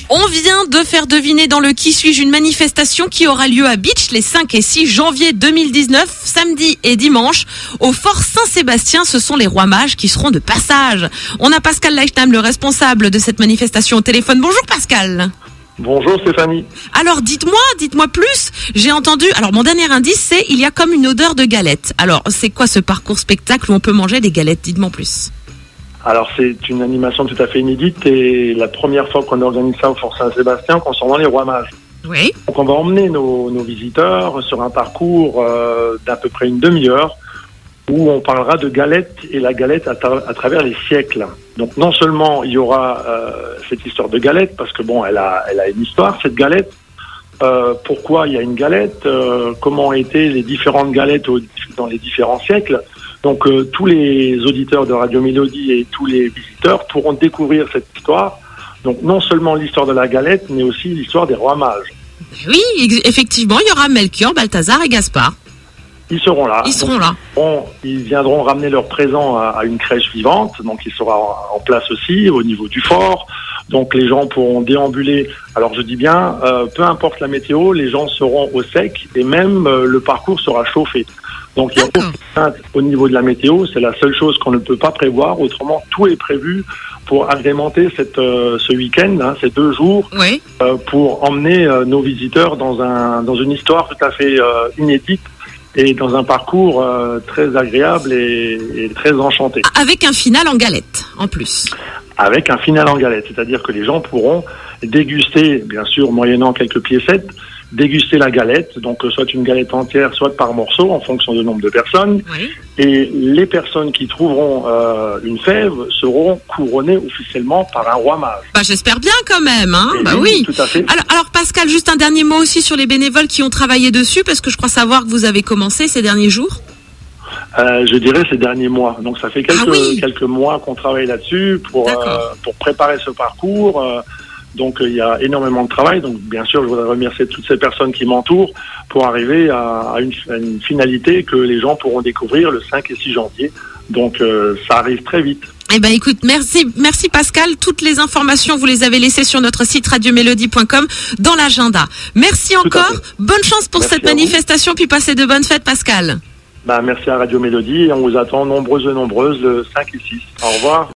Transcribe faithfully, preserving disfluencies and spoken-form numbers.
On vient de faire deviner dans le Qui suis-je une manifestation qui aura lieu à Bitche les cinq et six janvier deux mille dix-neuf, samedi et dimanche. Au Fort Saint-Sébastien, ce sont les Rois Mages qui seront de passage. On a Pascal Leichnam, le responsable de cette manifestation, au téléphone. Bonjour Pascal. Bonjour Stéphanie. Alors dites-moi, dites-moi plus. J'ai entendu, alors mon dernier indice c'est il y a comme une odeur de galette. Alors c'est quoi ce parcours spectacle où on peut manger des galettes? Dites-moi plus. Alors c'est une animation tout à fait inédite et la première fois qu'on organise ça au Fort Saint-Sébastien concernant les Rois Mages. Oui. Donc on va emmener nos, nos visiteurs sur un parcours euh, d'à peu près une demi-heure où on parlera de galette et la galette à, tra- à travers les siècles. Donc non seulement il y aura euh, cette histoire de galette, parce que bon, elle a, elle a une histoire cette galette. Euh, pourquoi il y a une galette, euh, comment ont été les différentes galettes au, dans les différents siècles. Donc euh, tous les auditeurs de Radio Mélodie et tous les visiteurs pourront découvrir cette histoire. Donc non seulement l'histoire de la galette, mais aussi l'histoire des Rois Mages. Oui, ex- effectivement, il y aura Melchior, Balthazar et Gaspard. Ils seront là. Ils seront donc, là. Bon, ils viendront ramener leur présent à, à une crèche vivante, donc il sera en, en place aussi au niveau du fort. Donc les gens pourront déambuler. Alors je dis bien, euh, peu importe la météo, les gens seront au sec et même euh, le parcours sera chauffé. Donc il y a aucune crainte au niveau de la météo, c'est la seule chose qu'on ne peut pas prévoir. Autrement, tout est prévu pour agrémenter cette, euh, ce week-end, hein, ces deux jours, Oui. euh, pour emmener euh, nos visiteurs dans, un, dans une histoire tout à fait euh, inédite et dans un parcours euh, très agréable et, et très enchanté. Avec un final en galette, en plus. Avec un final en galette, c'est-à-dire que les gens pourront déguster, bien sûr, moyennant quelques piécettes, déguster la galette, donc euh, soit une galette entière, soit par morceaux, en fonction du nombre de personnes. Oui. Et les personnes qui trouveront euh, une fève seront couronnées officiellement par un roi mage. Bah, j'espère bien quand même, hein. Et Bah oui. Tout à fait. Alors, alors Pascal, juste un dernier mot aussi sur les bénévoles qui ont travaillé dessus, parce que je crois savoir que vous avez commencé ces derniers jours. Euh, je dirais ces derniers mois. Donc ça fait quelques, Ah oui. quelques mois qu'on travaille là-dessus pour, euh, pour préparer ce parcours. Euh, donc il y a énormément de travail. Donc bien sûr, je voudrais remercier toutes ces personnes qui m'entourent pour arriver à, à, une, à une finalité que les gens pourront découvrir le cinq et six janvier. Donc euh, ça arrive très vite. Eh ben écoute, merci, merci Pascal. Toutes les informations, vous les avez laissées sur notre site radio mélodie point com dans l'agenda. Merci Tout à encore. fait. Bonne chance pour Merci cette à vous. manifestation, puis passez de bonnes fêtes, Pascal. Bah, merci à Radio Mélodie et on vous attend nombreuses et nombreuses le cinq et six. Au revoir.